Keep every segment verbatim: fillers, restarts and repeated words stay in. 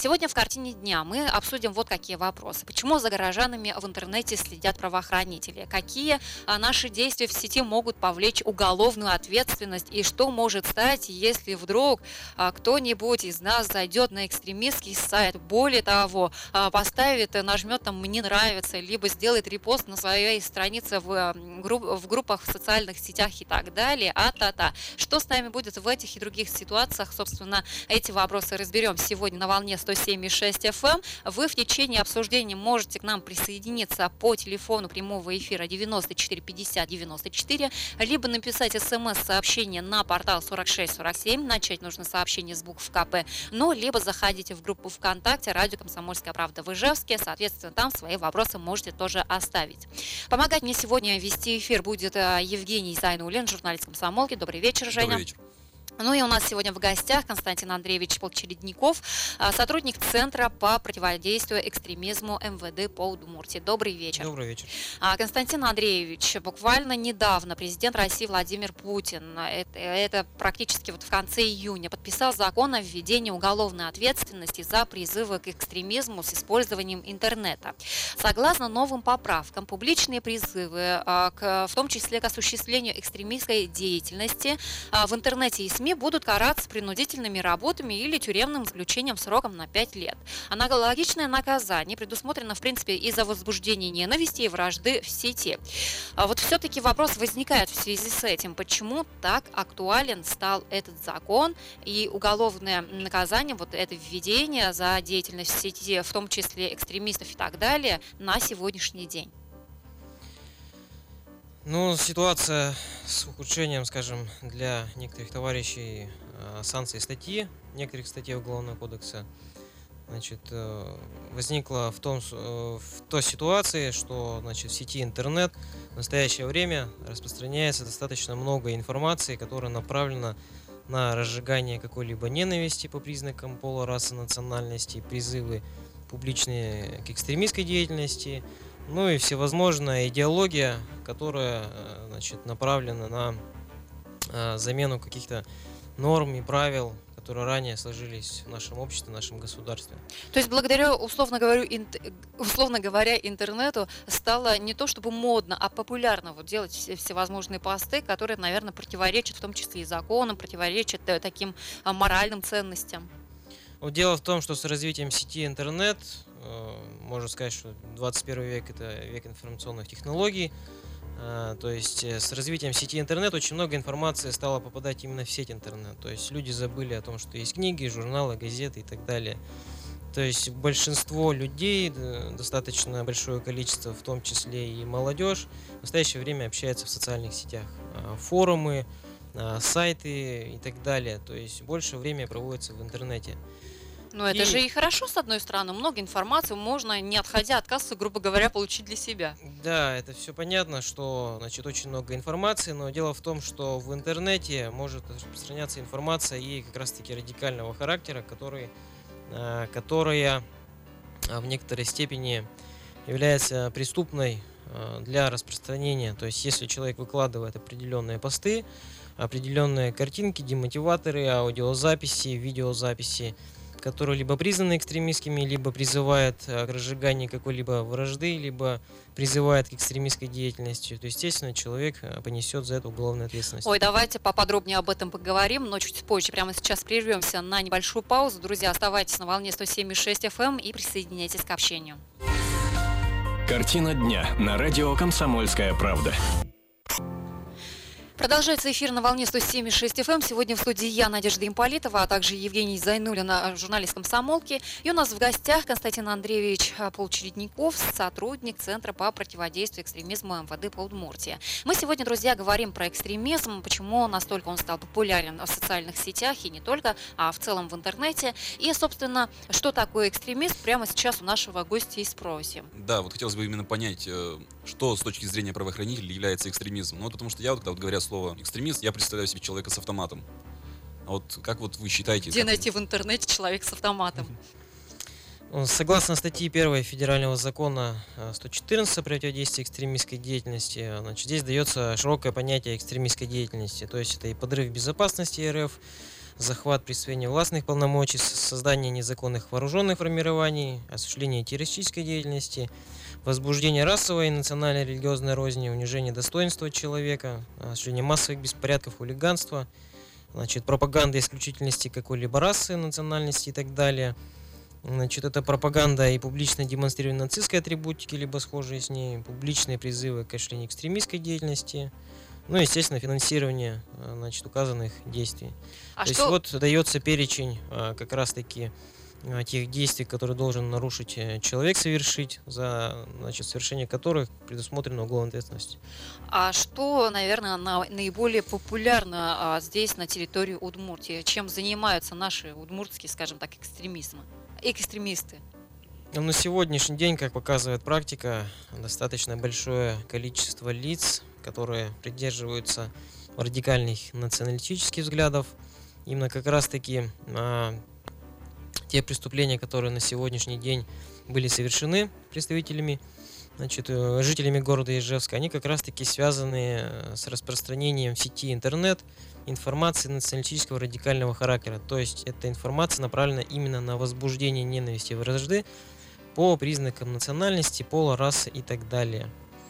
Сегодня в картине дня мы обсудим вот какие вопросы. Почему за горожанами в интернете следят правоохранители? Какие а, наши действия в сети могут повлечь уголовную ответственность? И что может стать, если вдруг а, кто-нибудь из нас зайдет на экстремистский сайт? Более того, а, поставит, нажмет там «Мне нравится», либо сделает репост на своей странице в, групп, в группах в социальных сетях и так далее. А-та-та. Что с нами будет в этих и других ситуациях? Собственно, эти вопросы разберем сегодня на волне сто семь и шесть эф эм. Вы в течение обсуждения можете к нам присоединиться по телефону прямого эфира девяносто четыре пятьдесят девяносто четыре, либо написать смс-сообщение на портал сорок шесть сорок семь. Начать нужно сообщение с букв ка пэ. Ну, либо заходите в группу ВКонтакте «Радио Комсомольская правда» в Ижевске. Соответственно, там свои вопросы можете тоже оставить. Помогать мне сегодня вести эфир будет Евгений Зайнуллин, журналист «Комсомолки». Добрый вечер, Женя. Добрый вечер. Ну и у нас сегодня в гостях Константин Андреевич Полчередников, сотрудник Центра по противодействию экстремизму эм вэ дэ по Удмуртии. Добрый вечер. Добрый вечер. Константин Андреевич, буквально недавно президент России Владимир Путин, это, это практически вот в конце июня, подписал закон о введении уголовной ответственности за призывы к экстремизму с использованием интернета. Согласно новым поправкам, публичные призывы, в том числе к осуществлению экстремистской деятельности в интернете и СМИ, будут караться принудительными работами или тюремным заключением сроком на пять лет. Аналогичное наказание предусмотрено, в принципе, и за возбуждение ненависти и вражды в сети. А вот все-таки вопрос возникает в связи с этим. Почему так актуален стал этот закон и уголовное наказание, вот это введение за деятельность в сети, в том числе экстремистов и так далее, на сегодняшний день? Ну, ситуация с ухудшением, скажем, для некоторых товарищей санкций статьи, некоторых статей Уголовного кодекса, значит, возникла в, том, в той ситуации, что, значит, в сети интернет в настоящее время распространяется достаточно много информации, которая направлена на разжигание какой-либо ненависти по признакам пола, расы, национальности, призывы публичные к экстремистской деятельности, ну и всевозможная идеология, которая, значит, направлена на замену каких-то норм и правил, которые ранее сложились в нашем обществе, в нашем государстве. То есть благодаря, условно говоря, инт... условно говоря, интернету стало не то чтобы модно, а популярно вот делать все, всевозможные посты, которые, наверное, противоречат в том числе и законам, противоречат таким моральным ценностям. Вот дело в том, что с развитием сети интернет, можно сказать, что двадцать первый век – это век информационных технологий. То есть с развитием сети интернет очень много информации стало попадать именно в сеть интернет. То есть люди забыли о том, что есть книги, журналы, газеты и так далее. То есть большинство людей, достаточно большое количество, в том числе и молодежь, в настоящее время общается в социальных сетях. Форумы, сайты и так далее. То есть больше времени проводится в интернете. Но это и... же и хорошо, с одной стороны. Много информации можно, не отходя от кассы, грубо говоря, получить для себя. Да, это все понятно, что, значит, очень много информации, но дело в том, что в интернете может распространяться информация и как раз-таки радикального характера, который, которая в некоторой степени является преступной для распространения. То есть если человек выкладывает определенные посты, определенные картинки, демотиваторы, аудиозаписи, видеозаписи, которые либо признаны экстремистскими, либо призывают к разжиганию какой-либо вражды, либо призывают к экстремистской деятельности, то, естественно, человек понесет за это уголовную ответственность. Ой, давайте поподробнее об этом поговорим, но чуть позже. Прямо сейчас прервемся на небольшую паузу. Друзья, оставайтесь на волне сто семь и шесть эф эм и присоединяйтесь к общению. Картина дня на радио «Комсомольская правда». Продолжается эфир на волне сто семь и шесть эф эм. Сегодня в студии я, Надежда Имполитова, а также Евгений Зайнуллин, журналист «Комсомолки». И у нас в гостях Константин Андреевич Полчередников, сотрудник Центра по противодействию экстремизму эм вэ дэ по Удмуртии. Мы сегодня, друзья, говорим про экстремизм, почему настолько он стал популярен в социальных сетях и не только, а в целом в интернете. И, собственно, что такое экстремизм, прямо сейчас у нашего гостя и спросим. Да, вот хотелось бы именно понять, что с точки зрения правоохранителей является экстремизмом. Ну, потому что я, вот, когда вот говоря слово экстремист, я представляю себе человека с автоматом. А вот как вот вы считаете? Где как... найти в интернете человека с автоматом? Согласно статье первой Федерального закона сто четырнадцать о противодействии экстремистской деятельности, значит, здесь дается широкое понятие экстремистской деятельности. То есть это и подрыв безопасности эр эф, захват, присвоение властных полномочий, создание незаконных вооруженных формирований, осуществление террористической деятельности, возбуждение расовой и национально-религиозной розни, унижение достоинства человека, осуществление массовых беспорядков, хулиганства, значит, пропаганда исключительности какой-либо расы, национальности и так далее. Значит, это пропаганда и публичное демонстрирование нацистской атрибутики, либо схожие с ней, публичные призывы к осуществлению экстремистской деятельности, ну, естественно, финансирование, значит, указанных действий. А То что... есть вот дается перечень как раз-таки тех действий, которые должен нарушить человек, совершить, за, значит, совершение которых предусмотрена уголовная ответственность. А что, наверное, на, наиболее популярно а, здесь, на территории Удмуртии? Чем занимаются наши удмуртские, скажем так, экстремизмы? экстремисты? На сегодняшний день, как показывает практика, достаточно большое количество лиц, которые придерживаются радикальных националистических взглядов. Именно как раз-таки а, те преступления, которые на сегодняшний день были совершены представителями, значит, жителями города Ижевска, они как раз-таки связаны с распространением в сети интернет информации националистического радикального характера. То есть эта информация направлена именно на возбуждение ненависти и вражды по признакам национальности, пола, расы и так далее.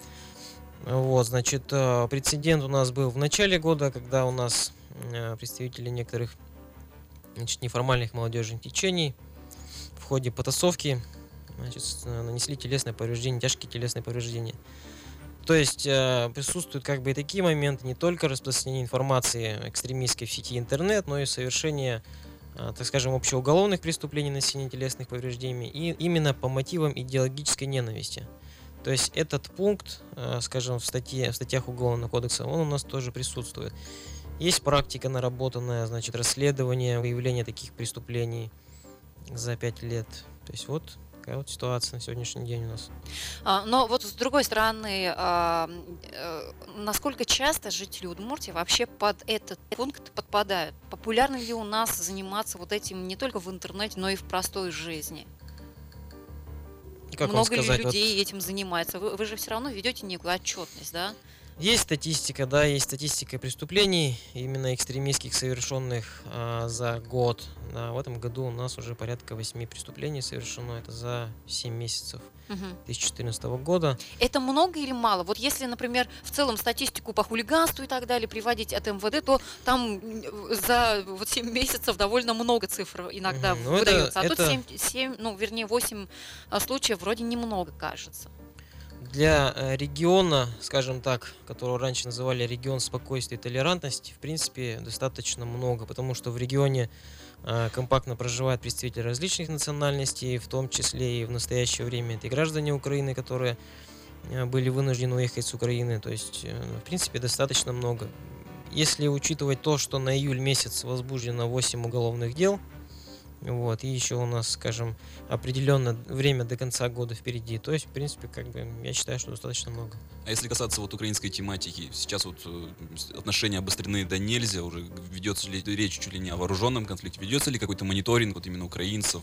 Вот, значит, прецедент у нас был в начале года, когда у нас представители некоторых, значит, неформальных молодежных течений в ходе потасовки, значит, нанесли телесное повреждение, тяжкие телесные повреждения. То есть э, присутствуют как бы и такие моменты, не только распространение информации экстремистской в сети интернет, но и совершение, э, так скажем, общеуголовных преступлений, нанесения телесных повреждений, и именно по мотивам идеологической ненависти. То есть этот пункт, э, скажем, в, статье, в статьях Уголовного кодекса, он у нас тоже присутствует. Есть практика наработанная, значит, расследование, выявление таких преступлений за пять лет. То есть вот такая вот ситуация на сегодняшний день у нас. А, но вот с другой стороны, а, а, насколько часто жители Удмуртии вообще под этот пункт подпадают? Популярно ли у нас заниматься вот этим не только в интернете, но и в простой жизни? Как Много ли сказать, людей вот этим занимается? Вы, вы же все равно ведете некую отчетность, да? есть статистика, да, есть статистика преступлений, именно экстремистских, совершенных а, за год. Да, в этом году у нас уже порядка восьми преступлений совершено, это за семь месяцев Угу. две тысячи четырнадцатого года. Это много или мало? Вот если, например, в целом статистику по хулиганству и так далее приводить от эм вэ дэ, то там за вот семь месяцев довольно много цифр иногда Мгм. Ну, это- выдается. А тут это- семь, семь, ну, вернее, восемь а, случаев вроде немного кажется. Для э, региона, скажем так, которого раньше называли регион спокойствия и толерантности, в принципе, достаточно много, потому что в регионе э, компактно проживают представители различных национальностей, в том числе и в настоящее время это и граждане Украины, которые э, были вынуждены уехать с Украины. То есть, э, в принципе, достаточно много. Если учитывать то, что на июль месяц возбуждено восемь уголовных дел, вот, и еще у нас, скажем, определенное время до конца года впереди. То есть, в принципе, как бы, я считаю, что достаточно много. А если касаться вот украинской тематики, сейчас вот э, отношения обострены до нельзя, уже ведется ли речь чуть ли не о вооруженном конфликте, ведется ли какой-то мониторинг вот именно украинцев?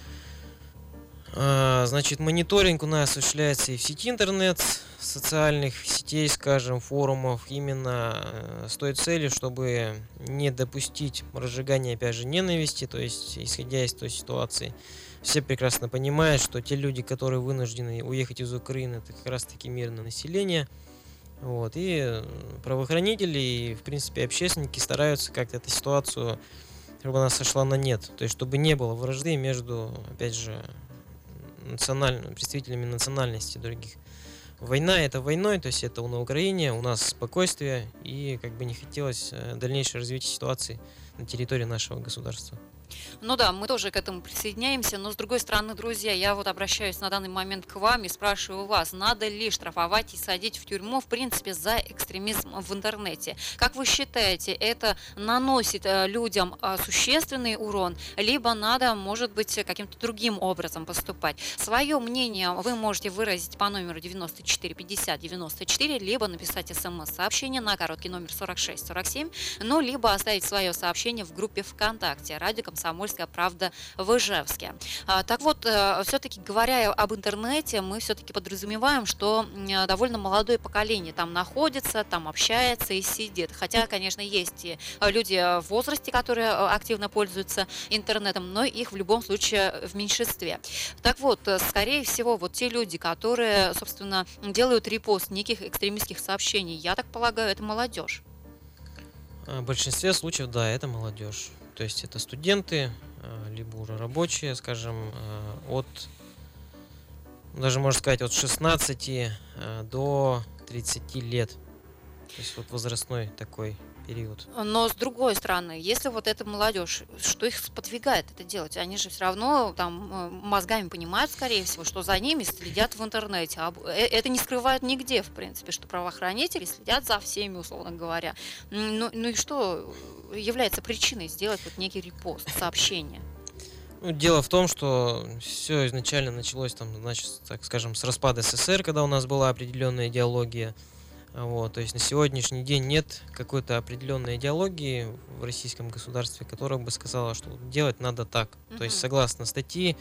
А, Значит, мониторинг у нас осуществляется и в сети интернет, социальных сетей, скажем, форумов, именно э, с той целью, чтобы не допустить разжигания, опять же, ненависти, то есть, исходя из той ситуации. Все прекрасно понимают, что те люди, которые вынуждены уехать из Украины, это как раз-таки мирное население. Вот, и э, правоохранители, и, в принципе, общественники стараются как-то эту ситуацию, чтобы она сошла на нет. То есть, чтобы не было вражды между, опять же, национальными представителями национальностей других. Война это войной, то есть это на Украине, у нас спокойствие, и как бы не хотелось э, дальнейшее развитие ситуации на территории нашего государства. Ну да, мы тоже к этому присоединяемся, но с другой стороны, друзья, я вот обращаюсь на данный момент к вам и спрашиваю вас, надо ли штрафовать и садить в тюрьму, в принципе, за экстремизм в интернете? Как вы считаете, это наносит э, людям э, существенный урон, либо надо, может быть, каким-то другим образом поступать? Свое мнение вы можете выразить по номеру девяносто четыре пятьдесят девяносто четыре, либо написать смс-сообщение на короткий номер сорок шесть сорок семь, ну, либо оставить свое сообщение в группе ВКонтакте «Радио Комсомольская «Комсомольская правда» в Ижевске. А, так вот, все-таки говоря об интернете, мы все-таки подразумеваем, что м, довольно молодое поколение там находится, там общается и сидит. Хотя, конечно, есть и люди в возрасте, которые э, активно пользуются интернетом, но их в любом случае в меньшинстве. Так вот, э, скорее всего, вот те люди, которые, собственно, делают репост неких экстремистских сообщений, я так полагаю, это молодежь. А В большинстве случаев, да, это молодежь. То есть это студенты, а, либо уже рабочие, скажем, а, от, даже можно сказать, от шестнадцати а, до тридцати лет. То есть вот возрастной такой период. Но с другой стороны, если вот эта молодежь, что их сподвигает это делать? Они же все равно там э, мозгами понимают, скорее всего, что за ними следят в интернете. А б- э- это не скрывают нигде, в принципе, что правоохранители следят за всеми, условно говоря. М, Ну, ну и что является причиной сделать вот некий репост, сообщение? Ну, дело в том, что все изначально началось там, значит, так скажем, с распада СССР, когда у нас была определенная идеология. А Вот, то есть на сегодняшний день нет какой-то определенной идеологии в российском государстве, которая бы сказала, что вот делать надо так. То есть Мгм. согласно статьи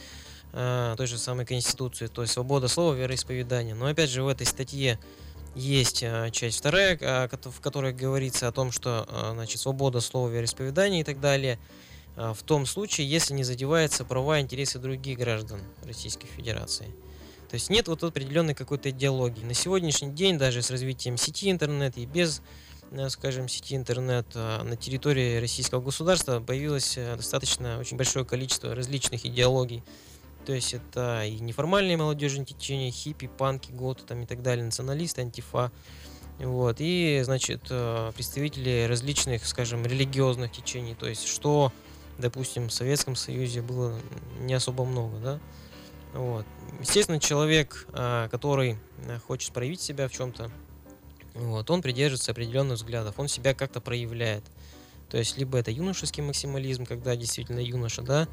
э, той же самой Конституции, то есть свобода слова, вероисповедания. Но опять же в этой статье есть э, часть вторая, а, кото- в которой говорится о том, что э, значит, свобода слова, вероисповедания и так далее, а, в том случае, если не задеваются права и интересы других граждан Российской Федерации. То есть нет вот определенной какой-то идеологии. На сегодняшний день даже с развитием сети интернет и без, э, скажем, сети интернет а, на территории российского государства появилось э, достаточно очень большое количество различных идеологий. То есть это и неформальные молодежные течения, хиппи, панки, готы там и так далее, националисты, антифа. Вот. И, значит, э, представители различных, скажем, религиозных течений. То есть что, допустим, в Советском Союзе было не особо много, да? Вот. Естественно, человек, а, который а, хочет проявить себя в чем-то, вот, он придерживается определенных взглядов, он себя как-то проявляет. То есть, либо это юношеский максимализм, когда действительно юноша, да,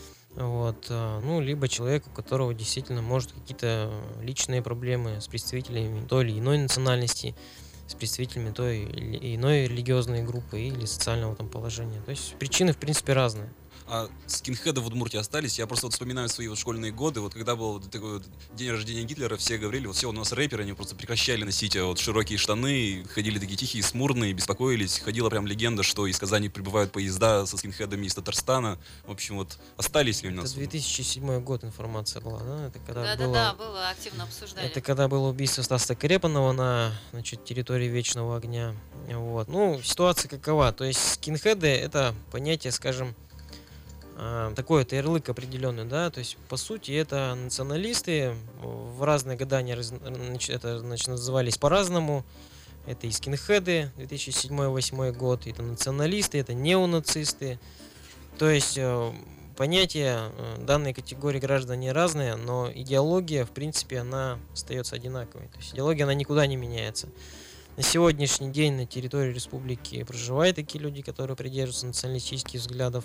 вот, а, ну, либо человек, у которого действительно может какие-то личные проблемы с представителями той или иной национальности, с представителями той или иной религиозной группы или социального там положения. То есть причины, в принципе, разные. А скинхеды в Удмуртии остались? Я просто вот вспоминаю свои вот школьные годы, вот когда был вот такой вот день рождения Гитлера, все говорили, вот все, у нас рэперы, они просто прекращали носить э, вот широкие штаны, ходили такие тихие, смурные, беспокоились. Ходила прям легенда, что из Казани прибывают поезда со скинхедами из Татарстана. В общем, вот остались ли у Это нас? две тысячи седьмой год информация была, да? Это когда Да-да-да, было, было активно обсуждали. это когда было убийство Стаса Карепанова на, значит, территории Вечного огня. Вот. Ну, ситуация какова? То есть скинхеды — это понятие, скажем, а, такой это ярлык определенный, да, то есть по сути это националисты, в разные года они раз- нач- это, значит, назывались по-разному. Это и скинхеды, две тысячи седьмой — две тысячи восьмой год, это националисты, это неонацисты. То есть э, понятия э, данной категории граждан они разные, но идеология, в принципе, она остается одинаковой. То есть идеология, она никуда не меняется. На сегодняшний день на территории республики проживают такие люди, которые придерживаются националистических взглядов.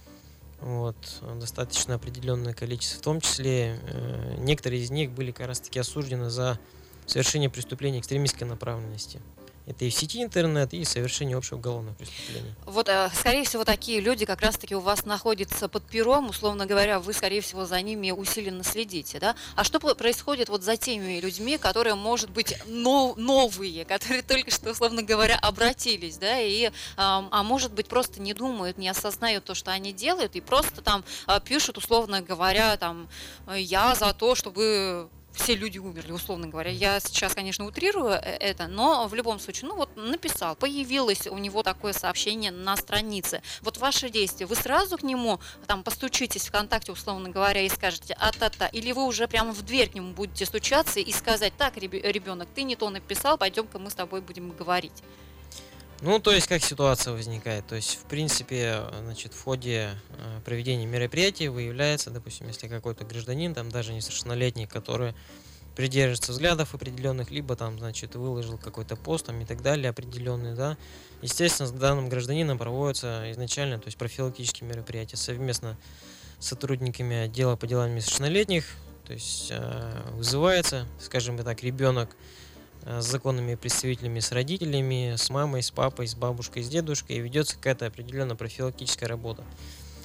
Вот, э, достаточно определенное количество. В том числе э, некоторые из них были как раз таки осуждены за совершение преступлений экстремистской направленности. Это и в сети интернет, и совершение общего уголовного преступления. Вот, э, скорее всего, такие люди как раз-таки у вас находятся под пером, условно говоря, вы, скорее всего, за ними усиленно следите, да? А что по- происходит вот за теми людьми, которые, может быть, но- новые, которые только что, условно говоря, обратились, да, и, ам, а может быть, просто не думают, не осознают то, что они делают, и просто там а, пишут, условно говоря, там, э, я за то, чтобы все люди умерли, условно говоря. Я сейчас, конечно, утрирую э, это, но в любом случае, ну вот написал, появилось у него такое сообщение на странице. Вот ваши действия, вы сразу к нему там постучитесь ВКонтакте, условно говоря, и скажете а-та-та, или вы уже прямо в дверь к нему будете стучаться и сказать, так, ребе- ребенок, ты не то написал, пойдем-ка мы с тобой будем говорить. Ну, то есть, как ситуация возникает? То есть, в принципе, значит, в ходе э, проведения мероприятий выявляется, допустим, если какой-то гражданин, там даже несовершеннолетний, который придерживается взглядов определенных, либо там, значит, выложил какой-то пост там, и так далее определенный, да, естественно, с данным гражданином проводятся изначально, то есть профилактические мероприятия совместно с сотрудниками отдела по делам несовершеннолетних, то есть э, вызывается, скажем так, ребенок э, с законными представителями, с родителями, с мамой, с папой, с бабушкой, с дедушкой, и ведется какая-то определенная профилактическая работа.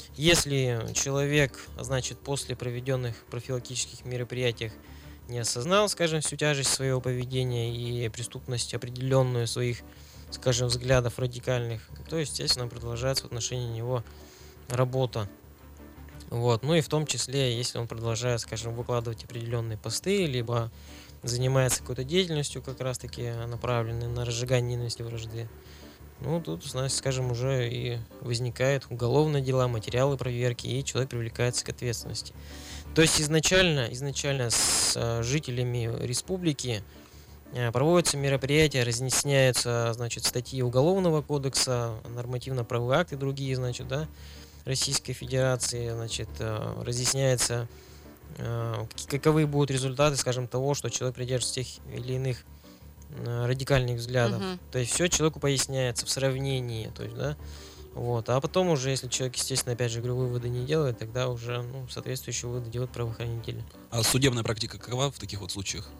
Если человек, значит, после проведенных профилактических мероприятий не осознал, скажем, всю тяжесть своего поведения и преступность определенную своих, скажем, взглядов радикальных, то, естественно, продолжается в отношении него работа. Вот. Ну и в том числе, если он продолжает, скажем, выкладывать определенные посты, либо занимается какой-то деятельностью, как раз-таки направленной на разжигание ненависти, вражды, ну, тут, значит, скажем, уже и возникают уголовные дела, материалы проверки, и человек привлекается к ответственности. То есть изначально, изначально с а, жителями республики а, проводятся мероприятия, разъясняются, значит, статьи Уголовного кодекса, нормативно-правовые акты другие, значит, да, Российской Федерации, значит, а, разъясняется, а, каковы будут результаты, скажем, того, что человек придерживается тех или иных радикальных взглядов. Мгм. То есть все человеку поясняется в сравнении, то есть, да, вот. А потом уже, если человек, естественно, опять же, говорю, выводы не делает, тогда уже, ну, соответствующие выводы делают правоохранители. А судебная практика какова в таких вот случаях?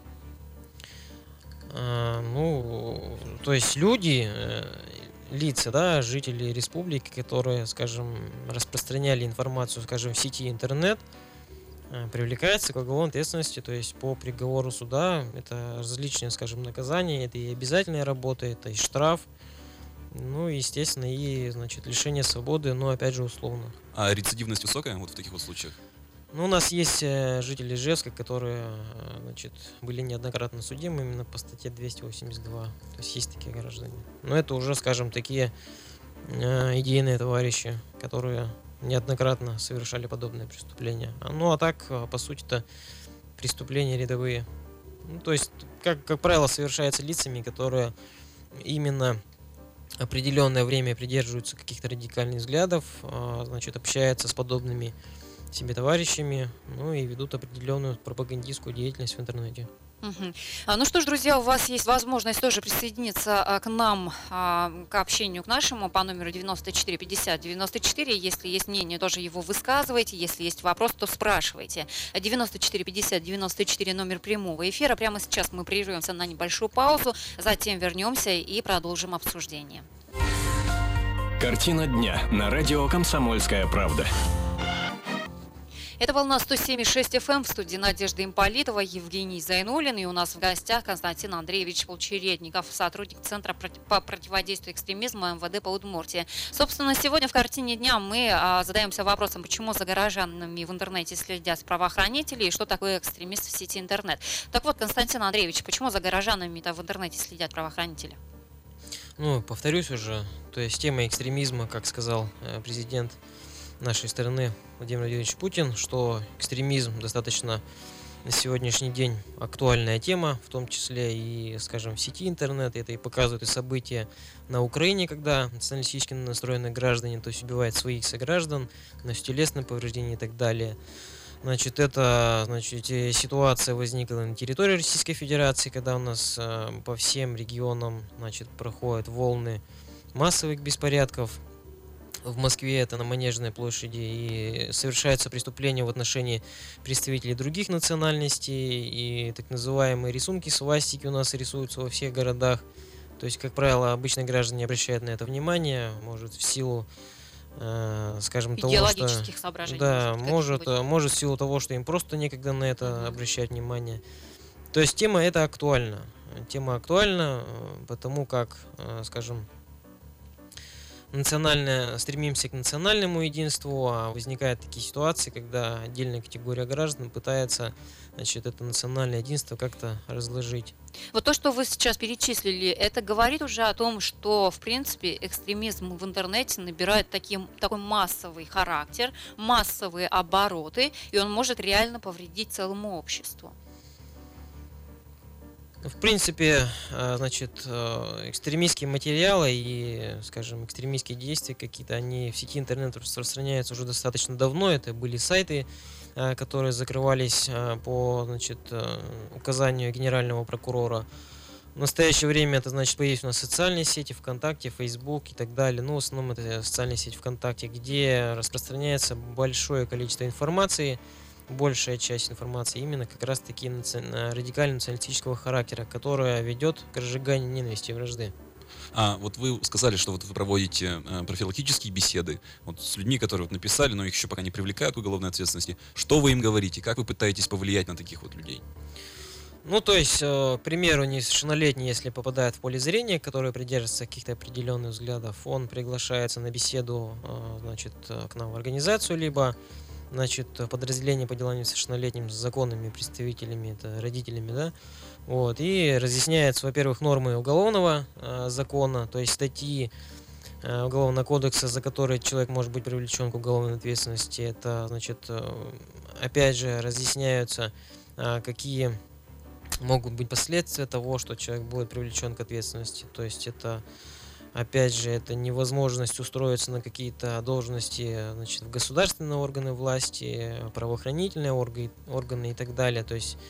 А, ну, то есть люди, э, лица, да, жители республики, которые, скажем, распространяли информацию, скажем, в сети интернет, э, привлекается к уголовной ответственности, то есть по приговору суда это различные, скажем, наказания, это и обязательная работа, это и штраф, ну, и, естественно, и, значит, лишение свободы, но, опять же, условно. А рецидивность высокая вот в таких вот случаях? Ну, у нас есть э, жители Ижевска, которые, э, значит, были неоднократно судимы именно по статье двести восемьдесят два. То есть есть такие граждане. Но это уже, скажем, такие э, идейные товарищи, которые неоднократно совершали подобные преступления. А, ну, а так, э, по сути-то, преступления рядовые. Ну, то есть, как, как правило, совершаются лицами, которые именно определенное время придерживаются каких-то радикальных взглядов, э, значит, общаются с подобными себе товарищами, ну и ведут определенную пропагандистскую деятельность в интернете. Мгм. А, Ну что ж, друзья, у вас есть возможность тоже присоединиться а, к нам, а, к общению к нашему по номеру девяносто четыре пятьдесят девяносто четыре. Если есть мнение, тоже его высказывайте. Если есть вопрос, то спрашивайте. девяносто четыре пятьдесят девяносто четыре номер прямого эфира. Прямо сейчас мы прервемся на небольшую паузу, затем вернемся и продолжим обсуждение. Картина дня на радио «Комсомольская правда». Это волна сто семь и шесть эф эм, в студии Надежда Имполитова, Евгений Зайнуллин. И у нас в гостях Константин Андреевич Полчередников, сотрудник Центра по противодействию экстремизму эм вэ дэ по Удмуртии. Собственно, сегодня в картине дня мы а, задаемся вопросом, почему за горожанами в интернете следят правоохранители и что такое экстремист в сети интернет. Так вот, Константин Андреевич, почему за горожанами-то в интернете следят правоохранители? Ну, повторюсь уже, то есть тема экстремизма, как сказал э, президент нашей страны Владимир Владимирович Путин, что экстремизм достаточно на сегодняшний день актуальная тема, в том числе и, скажем, в сети интернет. Это и показывают и события на Украине, когда националистически настроенные граждане, то есть убивают своих сограждан, наносят телесные повреждения и так далее. Значит, это, значит, ситуация возникла на территории Российской Федерации, когда у нас э, по всем регионам, значит, проходят волны массовых беспорядков. В Москве это на Манежной площади, и совершаются преступления в отношении представителей других национальностей, и так называемые рисунки свастики у нас рисуются во всех городах. То есть, как правило, обычные граждане не обращают на это внимания, может, в силу, э, скажем, того, что... Идеологических соображений. Да, может, может, может в силу того, что им просто некогда на это Мгм. обращать внимание. То есть тема эта актуальна. Тема актуальна, э, потому как, э, скажем, национально, стремимся к национальному единству, а возникают такие ситуации, когда отдельная категория граждан пытается, значит, это национальное единство как-то разложить. Вот то, что вы сейчас перечислили, это говорит уже о том, что, в принципе, экстремизм в интернете набирает таким, такой массовый характер, массовые обороты, и он может реально повредить целому обществу. В принципе, э, значит, э, экстремистские материалы и, скажем, экстремистские действия какие-то, они в сети интернет распространяются уже достаточно давно. Это были сайты, э, которые закрывались э, по, значит, э, указанию генерального прокурора. В настоящее время это, значит, появились у нас социальные сети, ВКонтакте, Фейсбук и так далее. Ну, в основном это социальная сеть ВКонтакте, где распространяется большое количество информации, большая часть информации именно как раз таки радикально националистического характера, которая ведет к разжиганию ненависти и вражды. А вот вы сказали, что вот вы проводите э, профилактические беседы вот с людьми, которые вот написали, но их еще пока не привлекают к уголовной ответственности. Что вы им говорите? Как вы пытаетесь повлиять на таких вот людей? Ну, то есть, э, к примеру, несовершеннолетний, если попадает в поле зрения, который придерживается каких-то определенных взглядов, он приглашается на беседу, э, значит, э, к нам в организацию, либо, значит, подразделение по делам несовершеннолетним с законными представителями, это родителями, да, вот, и разъясняется, во-первых, нормы уголовного э, закона, то есть статьи э, Уголовного кодекса, за которые человек может быть привлечен к уголовной ответственности. Это, значит, э, опять же, разъясняются, э, какие могут быть последствия того, что человек будет привлечен к ответственности. То есть это, опять же, это невозможность устроиться на какие-то должности, значит, в государственные органы власти, правоохранительные органы, органы и так далее. То есть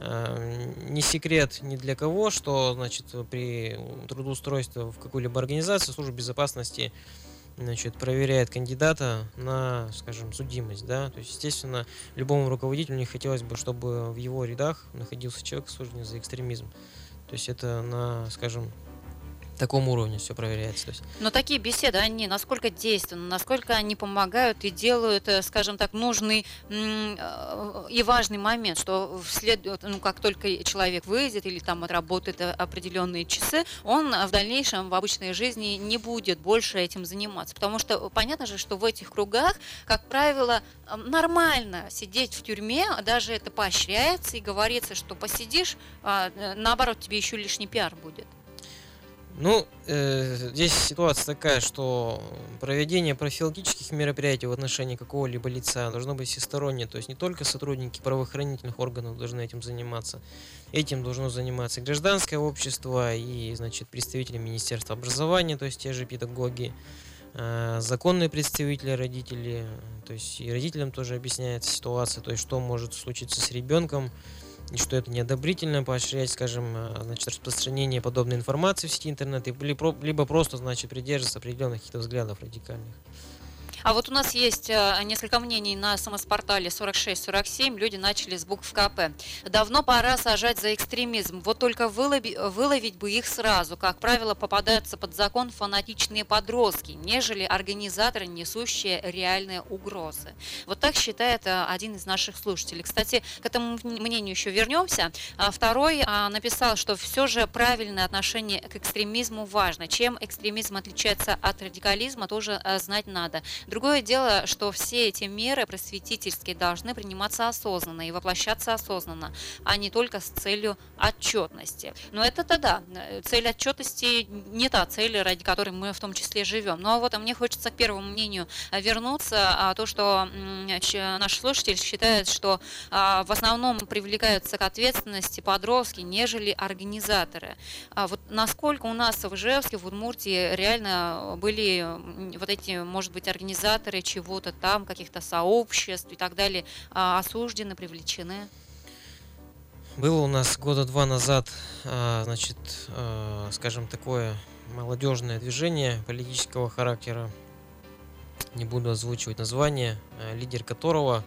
э, не секрет ни для кого, что, значит, при трудоустройстве в какую-либо организацию служба безопасности, значит, проверяет кандидата на, скажем, судимость, да, то есть, естественно, любому руководителю не хотелось бы, чтобы в его рядах находился человек, осужденный за экстремизм. То есть это на, скажем, таком уровне все проверяется. То есть. Но такие беседы, они насколько действенны, насколько они помогают и делают, э, скажем так, нужный м, э, и важный момент, что вслед, ну, как только человек выйдет или там отработает э, определенные часы, он э, в дальнейшем в обычной жизни не будет больше этим заниматься. Потому что понятно же, что в этих кругах, как правило, э, нормально сидеть в тюрьме, даже это поощряется и говорится, что посидишь, а, э, наоборот, тебе еще лишний пиар будет. Ну, э, здесь ситуация такая, что проведение профилактических мероприятий в отношении какого-либо лица должно быть всестороннее, то есть не только сотрудники правоохранительных органов должны этим заниматься, этим должно заниматься и гражданское общество, и, значит, представители Министерства образования, то есть те же педагоги, э, законные представители, родители, то есть и родителям тоже объясняется ситуация, то есть что может случиться с ребенком, и что это неодобрительно, поощрять, скажем, значит, распространение подобной информации в сети интернет, либо просто, значит, придерживаться определенных каких-то взглядов радикальных. А вот у нас есть э, несколько мнений на СМС-портале сорок шесть сорок семь. Люди начали с букв КП. Давно пора сажать за экстремизм. Вот только вылови, выловить бы их сразу. Как правило, попадаются под закон фанатичные подростки, нежели организаторы, несущие реальные угрозы. Вот так считает э, один из наших слушателей. Кстати, к этому мнению еще вернемся. А второй а, написал, что все же правильное отношение к экстремизму важно. Чем экстремизм отличается от радикализма, тоже а, знать надо. Другое дело, что все эти меры просветительские должны приниматься осознанно и воплощаться осознанно, а не только с целью отчетности. Но это-то да, цель отчетности не та цель, ради которой мы в том числе живем. Но вот мне хочется к первому мнению вернуться, то, что наш слушатель считает, что в основном привлекаются к ответственности подростки, нежели организаторы. Вот насколько у нас в Ижевске, в Удмуртии реально были вот эти, может быть, организаторы, организаторы чего-то там, каких-то сообществ и так далее, осуждены, привлечены? Было у нас года два назад, значит, скажем, такое молодежное движение политического характера, не буду озвучивать название, лидер которого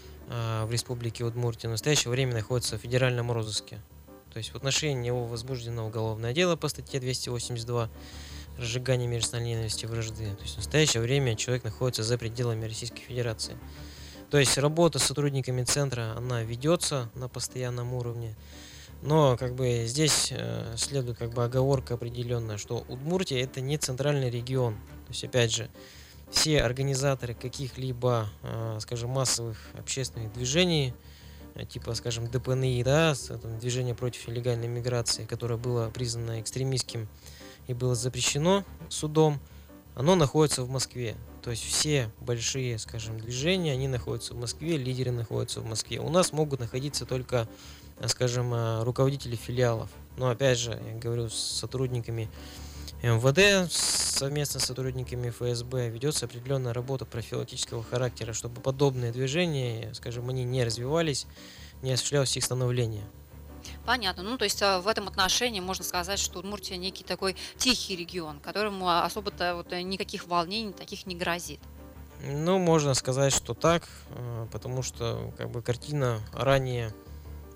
в Республике Удмуртия в настоящее время находится в федеральном розыске. То есть в отношении него возбуждено уголовное дело по статье двести восемьдесят два разжигание межнациональной ненависти и вражды. То есть в настоящее время человек находится за пределами Российской Федерации. То есть работа с сотрудниками центра, она ведется на постоянном уровне. Но как бы здесь э, следует как бы оговорка определенная, что Удмуртия это не центральный регион. То есть опять же, все организаторы каких-либо, э, скажем, массовых общественных движений, э, типа, скажем, ДПНИ, да, движение против нелегальной миграции, которое было признано экстремистским и было запрещено судом, оно находится в Москве. То есть все большие, скажем, движения, они находятся в Москве, лидеры находятся в Москве. У нас могут находиться только, скажем, руководители филиалов. Но опять же, я говорю, с сотрудниками эм вэ дэ, совместно с сотрудниками эф эс бэ ведется определенная работа профилактического характера, чтобы подобные движения, скажем, они не развивались, не осуществлялось их становление. Понятно. Ну, то есть в этом отношении можно сказать, что Удмуртия некий такой тихий регион, которому особо-то вот никаких волнений таких не грозит. Ну, можно сказать, что так, потому что как бы картина ранее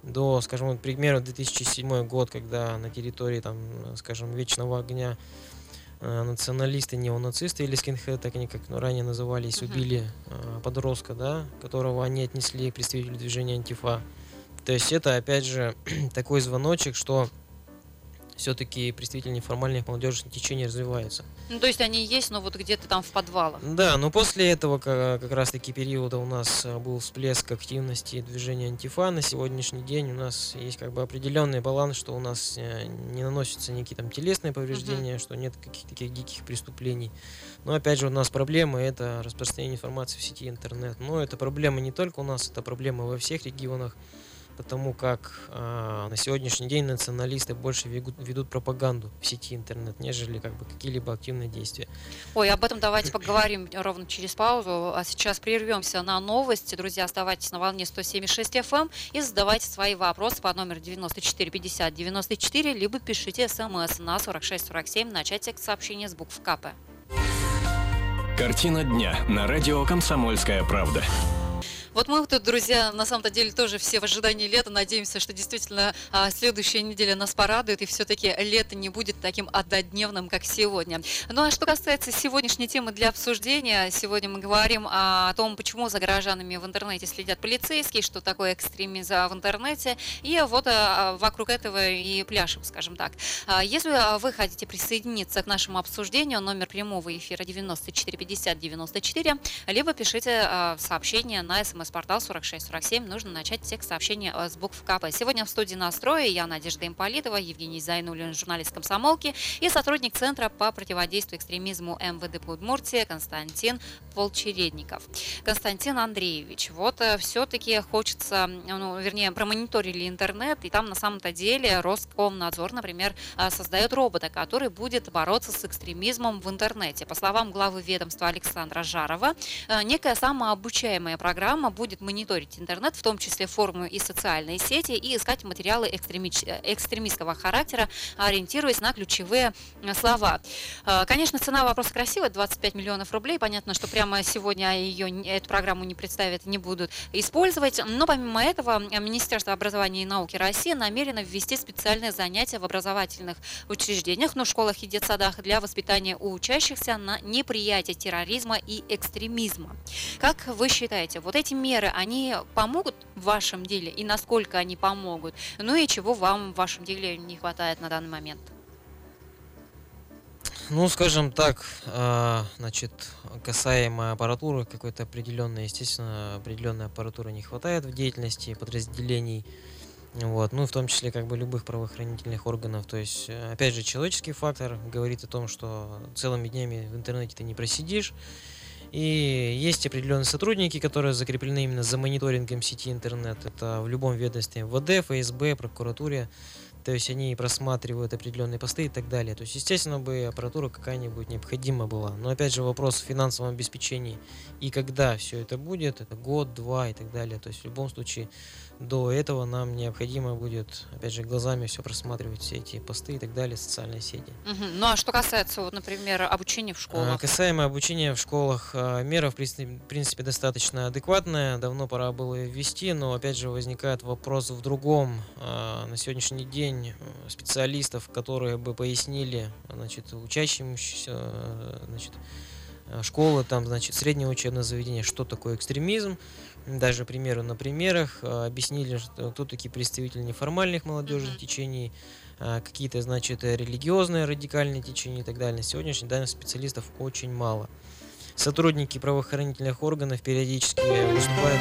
до, скажем, вот, к примеру, две тысячи седьмой год, когда на территории, там, скажем, Вечного огня э, националисты, неонацисты или скинхеды, так они как ну, ранее назывались, Мгм. убили э, подростка, да, которого они отнесли к представителю движения Антифа. То есть это, опять же, такой звоночек, что все-таки представители неформальных молодежных течений развиваются. Ну, то есть они есть, но вот где-то там в подвалах. Да, но после этого ка- как раз-таки периода у нас а, был всплеск активности движения Антифа. На сегодняшний день у нас есть как бы определенный баланс, что у нас э, не наносятся никакие там телесные повреждения, что нет каких-то таких диких преступлений. Но опять же у нас проблема — это распространение информации в сети интернет. Но это проблема не только у нас, это проблема во всех регионах, потому как а, на сегодняшний день националисты больше ведут, ведут пропаганду в сети интернет, нежели как бы какие-либо активные действия. Ой, об этом давайте поговорим ровно через паузу. А сейчас прервемся на новости. Друзья, оставайтесь на волне сто семь и шесть эф эм и задавайте свои вопросы по номеру девяносто четыре пятьдесят девяносто четыре, либо пишите смс на сорок шесть сорок семь в начале текст сообщения с букв ка пэ. Картина дня на радио «Комсомольская правда». Вот мы тут, друзья, на самом-то деле тоже все в ожидании лета. Надеемся, что действительно а, следующая неделя нас порадует, и все-таки лето не будет таким однодневным, как сегодня. Ну а что касается сегодняшней темы для обсуждения, сегодня мы говорим о том, почему за горожанами в интернете следят полицейские, что такое экстремизм в интернете, и вот а, вокруг этого и пляшем, скажем так. А, если вы хотите присоединиться к нашему обсуждению, номер прямого эфира девяносто четыре пятьдесят девяносто четыре, либо пишите а, сообщение на смс портал сорок шесть сорок семь, нужно начать текст сообщения с букв ка пэ. Сегодня в студии «Настрой» я, Надежда Имполитова, Евгений Зайнуллин, журналист «Комсомолки», и сотрудник Центра по противодействию экстремизму эм вэ дэ по Удмуртии Константин Полчередников. Константин Андреевич, вот все-таки хочется, ну, вернее, промониторили интернет, и там на самом-то деле Роскомнадзор, например, создает робота, который будет бороться с экстремизмом в интернете. По словам главы ведомства Александра Жарова, некая самообучаемая программа будет мониторить интернет, в том числе форумы и социальные сети, и искать материалы экстремич... экстремистского характера, ориентируясь на ключевые слова. Конечно, цена вопроса красивая, двадцать пять миллионов рублей. Понятно, что прямо сегодня ее, эту программу не представят, не будут использовать. Но помимо этого, Министерство образования и науки России намерено ввести специальные занятия в образовательных учреждениях, ну, в школах и детсадах для воспитания у учащихся на неприятие терроризма и экстремизма. Как вы считаете, вот эти меры, они помогут в вашем деле, и насколько они помогут? Ну и чего вам в вашем деле не хватает на данный момент? Ну, скажем так, а, значит, касаемо аппаратуры какой-то определенной, естественно, определенной аппаратуры не хватает в деятельности подразделений, вот, ну, в том числе, как бы, любых правоохранительных органов. То есть, опять же, человеческий фактор говорит о том, что целыми днями в интернете ты не просидишь. И есть определенные сотрудники, которые закреплены именно за мониторингом сети интернет. Это в любом ведомстве эм вэ дэ, эф эс бэ, прокуратуре. То есть они просматривают определенные посты и так далее. То есть, естественно, бы аппаратура какая-нибудь необходима была. Но опять же вопрос в финансовом обеспечении. И когда все это будет, это год, два и так далее. То есть в любом случае до этого нам необходимо будет, опять же, глазами все просматривать, все эти посты и так далее, социальные сети. Угу. Ну а что касается, вот, например, обучения в школах? А, касаемо обучения в школах, а, мера, в принципе, в принципе, достаточно адекватная. Давно пора было ее ввести, но опять же возникает вопрос в другом. А, на сегодняшний день специалистов, которые бы пояснили, значит, учащимся, значит, школы, там, значит, среднего учебного заведения, что такое экстремизм, даже примеры на примерах, объяснили, что, кто такие представители неформальных молодежных mm-hmm. течений, какие-то, значит, религиозные радикальные течения и так далее. На сегодняшний день специалистов очень мало. Сотрудники правоохранительных органов периодически выступают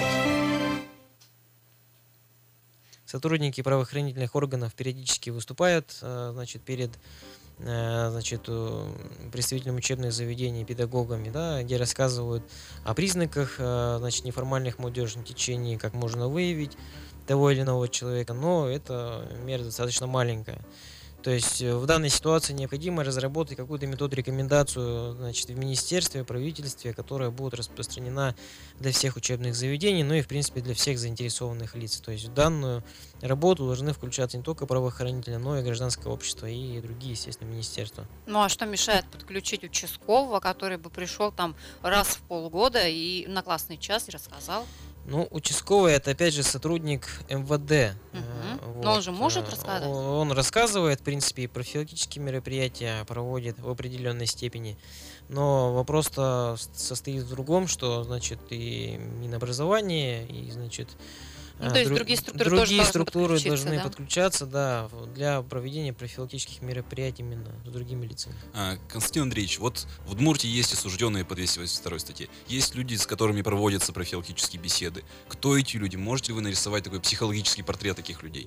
Сотрудники правоохранительных органов периодически выступают, значит, перед, значит, представителями учебных заведений, педагогами, да, где рассказывают о признаках, значит, неформальных молодежных течений, как можно выявить того или иного человека, но эта мера достаточно маленькая. То есть в данной ситуации необходимо разработать какую-то метод, рекомендацию, значит, в министерстве, в правительстве, которая будет распространена для всех учебных заведений, ну и, в принципе, для всех заинтересованных лиц. То есть в данную работу должны включаться не только правоохранители, но и гражданское общество и другие, естественно, министерства. Ну а что мешает подключить участкового, который бы пришел там раз в полгода и на классный час и рассказал? Ну, участковый — это, опять же, сотрудник эм вэ дэ. Uh-huh. Но он вот, же может э, рассказать? Он рассказывает, в принципе, и профилактические мероприятия проводит в определенной степени. Но вопрос-то с- состоит в другом, что, значит, и Минобразование, и, значит, Ну, а, то есть дру- другие структуры тоже другие должны структуры подключиться, должны да? подключаться, да, в- для проведения профилактических мероприятий именно с другими лицами. А, Константин Андреевич, вот в Удмуртии есть осужденные по двести восемьдесят второй статье. Есть люди, с которыми проводятся профилактические беседы. Кто эти люди? Можете ли вы нарисовать такой психологический портрет таких людей?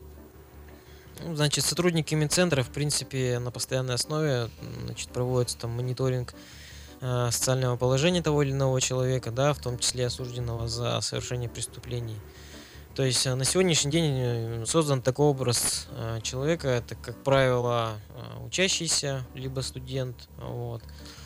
Ну, значит, сотрудниками центра, в принципе, на постоянной основе, м, значит, проводится там мониторинг э, социального положения того или иного человека, да, в том числе осужденного за совершение преступлений. То есть э, на сегодняшний день э, создан такой образ э, человека, это, как правило, э, учащийся, либо студент, вот,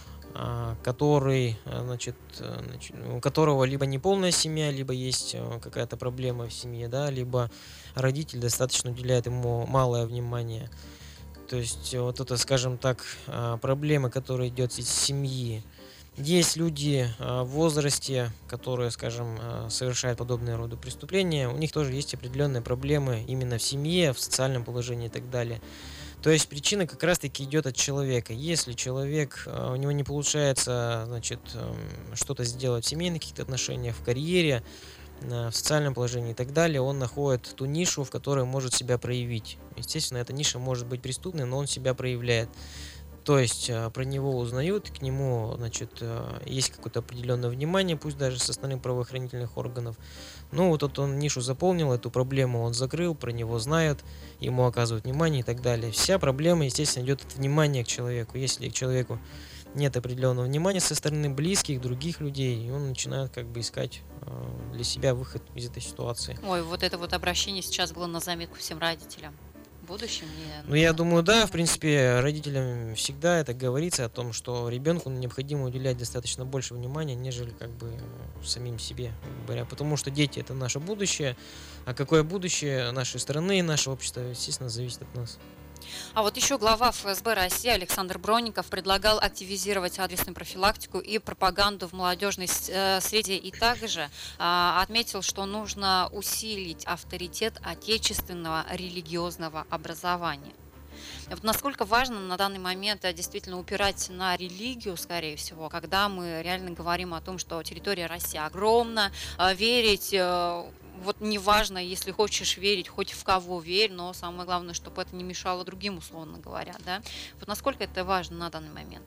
а, который, э, значит, э, нач- у которого либо неполная семья, либо есть э, какая-то проблема в семье, да, либо родитель достаточно уделяет ему малое внимание. То есть э, вот это, скажем так, а, проблема, которая идет из семьи. Есть люди а, в возрасте, которые, скажем, а, совершают подобные роды преступления, у них тоже есть определенные проблемы именно в семье, в социальном положении и так далее. То есть причина как раз-таки идет от человека. Если человек, а, у него не получается, значит, эм, что-то сделать в семейных каких-то отношениях, в карьере, а, в социальном положении и так далее, он находит ту нишу, в которой может себя проявить. Естественно, эта ниша может быть преступной, но он себя проявляет. То есть а, про него узнают, к нему, значит, а, есть какое-то определенное внимание, пусть даже со стороны правоохранительных органов. Ну, вот, вот он нишу заполнил, эту проблему он закрыл, про него знают, ему оказывают внимание и так далее. Вся проблема, естественно, идет от внимания к человеку. Если к человеку нет определенного внимания со стороны близких, других людей, и он начинает как бы искать а, для себя выход из этой ситуации. Ой, вот это вот обращение сейчас было на заметку всем родителям. В будущем не... Ну, я думаю, да, в принципе, родителям всегда это говорится о том, что ребенку необходимо уделять достаточно больше внимания, нежели как бы самим себе, грубо говоря, потому что дети — это наше будущее, а какое будущее нашей страны, нашего общества, естественно, зависит от нас. А вот еще глава эф эс бэ России Александр Бронников предлагал активизировать адресную профилактику и пропаганду в молодежной с- э, среде и также а, отметил, что нужно усилить авторитет отечественного религиозного образования. Вот насколько важно на данный момент э, действительно упирать на религию, скорее всего, когда мы реально говорим о том, что территория России огромна, э, верить, э, вот неважно, если хочешь верить, хоть в кого верь, но самое главное, чтобы это не мешало другим, условно говоря, да? Вот насколько это важно на данный момент?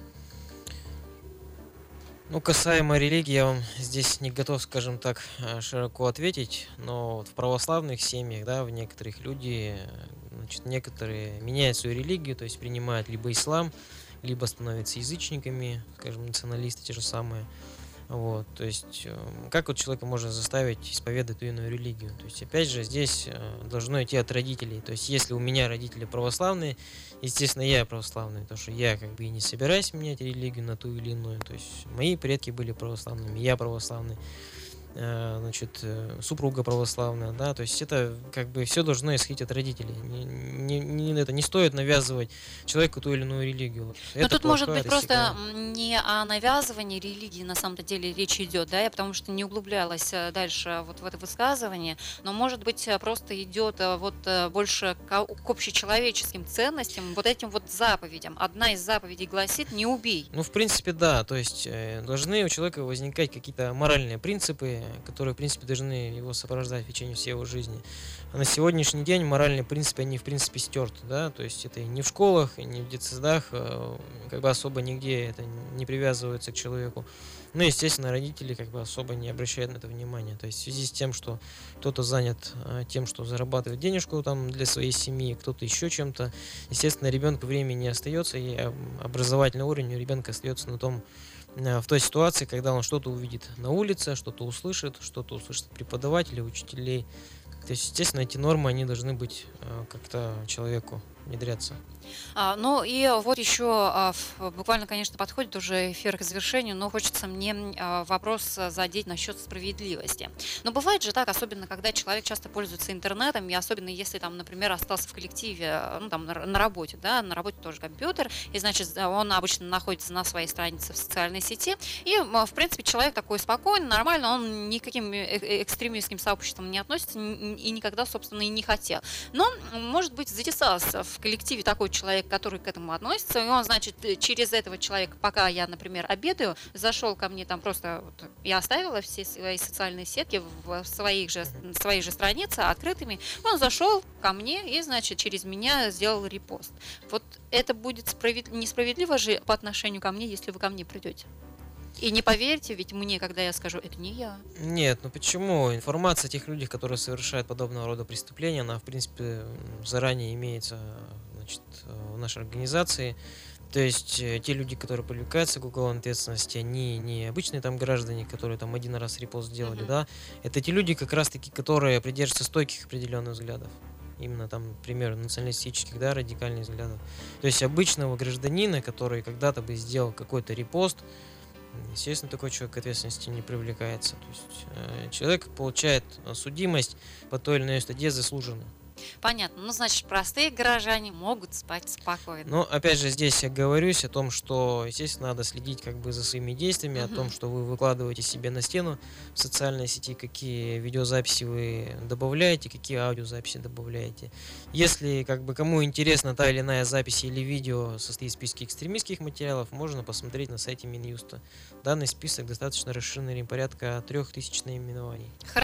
Ну, касаемо религии, я вам здесь не готов, скажем так, э, широко ответить, но вот в православных семьях, да, в некоторых люди, э, значит, некоторые меняют свою религию, то есть принимают либо ислам, либо становятся язычниками, скажем, националисты те же самые. Вот, то есть, э, как вот человека можно заставить исповедать ту или иную религию? То есть, опять же, здесь э, должно идти от родителей. То есть, если у меня родители православные, естественно, я православный, потому что я как бы и не собираюсь менять религию на ту или иную. То есть, мои предки были православными, я православный, э, значит, э, супруга православная, да, то есть это как бы все должно исходить от родителей. Не, не- не- это не стоит навязывать человеку ту или иную религию. Вот. Но Это тут может плохо, быть это просто сигнал. м, не о навязывании религии на самом деле речь идет, да, я потому что не углублялась э, дальше вот в это высказывание, но может быть э, просто идет э, вот э, больше к, к общечеловеческим ценностям, вот этим вот заповедям. Одна из заповедей гласит «не убей». Ну, в принципе, да. То есть э, должны у человека возникать какие-то моральные принципы, которые, в принципе, должны его сопровождать в течение всей его жизни. А на сегодняшний день моральные принципы, они, в принципе, стерты, да. То есть это и не в школах, и не в детсадах, э, как бы особо нигде это не привязывается к человеку. Ну, естественно, родители как бы особо не обращают на это внимания. То есть в связи с тем, что кто-то занят э, тем, что зарабатывает денежку там для своей семьи, кто-то еще чем-то, естественно, ребенку времени не остается, и э, образовательный уровень у ребенка остается на том, э, в той ситуации, когда он что-то увидит на улице, что-то услышит, что-то услышит от преподавателей, учителей. То есть, естественно, эти нормы, они должны быть э, как-то человеку внедряться. А, ну и вот еще а, в- буквально, конечно, подходит уже эфир к завершению, но хочется мне а, вопрос а, задеть насчет справедливости. Но бывает же так, особенно когда человек часто пользуется интернетом, и особенно если там, например, остался в коллективе, а, ну там на, р- на работе, да, на работе тоже компьютер, и значит за- он обычно находится на своей странице в социальной сети, и м, в принципе человек такой спокойный, нормально, он никаким э- э- экстремистским сообществом не относится н- и никогда, собственно, и не хотел. Но, м, может быть, затесался в коллективе такой человек, который к этому относится, и он, значит, э, через этого человека, пока я, например, обедаю, зашел ко мне там просто, вот, я оставила все свои социальные сетки в своих же, Мгм. своей же странице открытыми, он зашел ко мне и, значит, через меня сделал репост. Вот это будет справед- несправедливо же по отношению ко мне, если вы ко мне придете. И не поверьте, ведь мне, когда я скажу, это не я. Нет, ну почему? Информация о тех людях, которые совершают подобного рода преступления, она, в принципе, м, заранее имеется, значит, э, в нашей организации. То есть э, те люди, которые привлекаются к уголовной ответственности, они не обычные там граждане, которые там один раз репост сделали, Мгм. да, это те люди, как раз-таки, которые придерживаются стойких определенных взглядов. Именно там, например, националистических, да, радикальных взглядов. То есть обычного гражданина, который когда-то бы сделал какой-то репост, естественно, такой человек к ответственности не привлекается. То есть э, человек получает э, судимость по той или иной статье заслуженно. Понятно. Ну, значит, простые горожане могут спать спокойно. Но опять же здесь я говорюсь о том, что, естественно, надо следить как бы за своими действиями, о том, Мгм. что вы выкладываете себе на стену в социальной сети, какие видеозаписи вы добавляете, какие аудиозаписи добавляете. Если как бы кому интересна та или иная запись или видео состоит в списке экстремистских материалов, можно посмотреть на сайте Минюста. Данный список достаточно расширенный, порядка трех тысяч наименований.